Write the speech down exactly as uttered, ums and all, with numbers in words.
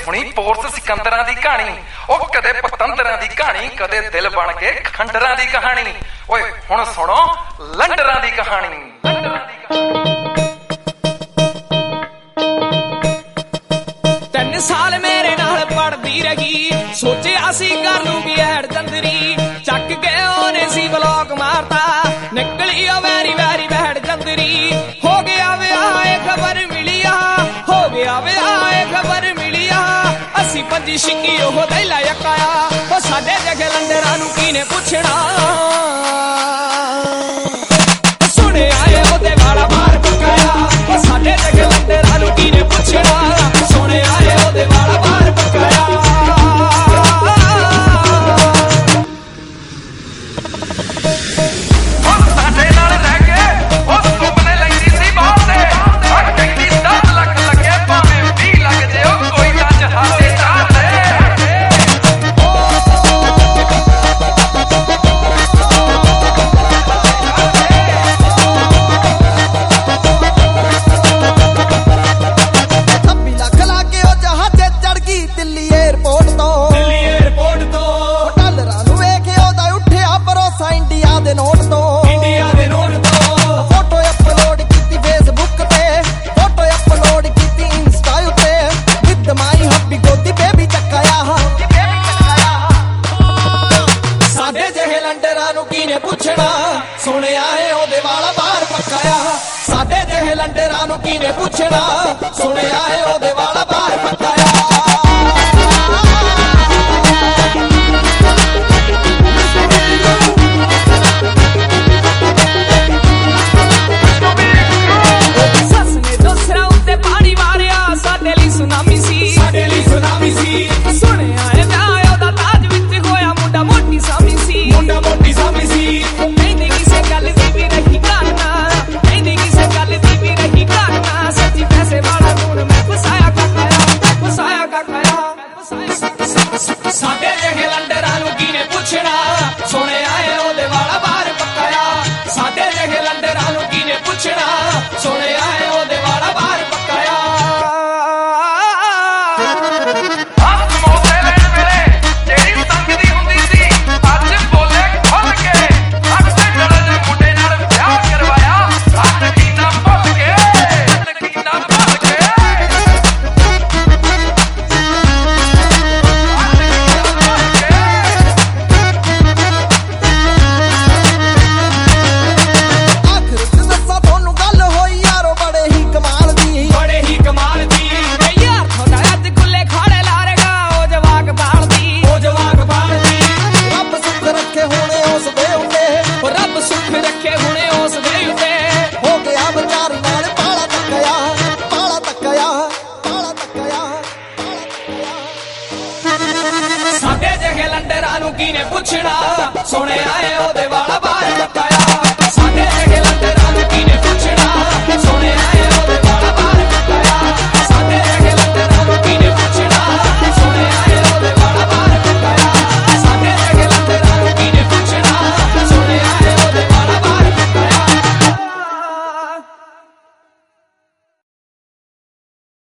सुनी पोरस सिकंदरां दी कहानी, ओ कदे पतंदरां दी कहानी, कदे दिल बन के खंडरां दी कहानी। ओए हुण सुनो लंडरां दी कहानी। तीन साल मेरे नाल पढ़दी रही, सोचिया सी कर लूंगी ऐड जंदरी, चक गए ओने सी ब्लॉक मारता, निकली ओ वैरी वैरी बैड जंदरी। हो गया विआह ए खबर मिलिया, हो गया विआह ए खबर मिलिया, असी पंजी छिक्की ओह दैला यकाया, ओ साडे जगे लंडरां नूं कीने पुछना। सुने आए ओदे वाला बाहर पकाया, ओ साडे जगे लंडरां नूं कीने पुछना। सुने आए ओदे वाला बाहर पकाया। सुने आए ओदे वाला बाहर पकाया, साडे जेहे लंडरां नूं कीने पुछना। सुने आए ओदे वाला बाहर पकाया। सस ने दूसरा उत्ते पानी मारिया, साडे लई सुनामी सी, साडे लई सुनामी सी। सुने आए विआह ओदा ताज विच होया, मुंडा मोटी सामी सी, मुंडा मोटी सामी सी। साडे जगे लंडरां नूं कीने पुछना। सुने आए ओदे वाला बाहर पकाया, साडे जगे लंडरां नूं कीने पुछना। सुने आए ओदे वाला बाहर पकाया। साडे जगे लंडरां नूं कीने पुछना। सुने आए ओदे वाला बाहर पकाया, साडे जगे लंडरां नूं कीने पुछना। सुने आए